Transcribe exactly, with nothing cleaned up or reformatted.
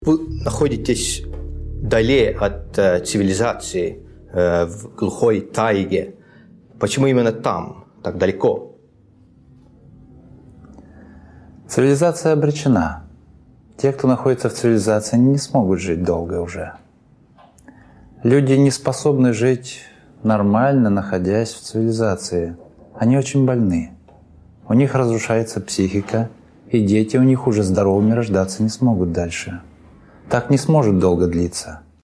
Вы находитесь вдали от э, цивилизации, э, в глухой тайге. Почему именно там, так далеко? Цивилизация обречена. Те, кто находится в цивилизации, они не смогут жить долго уже. Люди не способны жить нормально, находясь в цивилизации. Они очень больны. У них разрушается психика, и дети у них уже здоровыми рождаться не смогут дальше. Так не сможет долго длиться.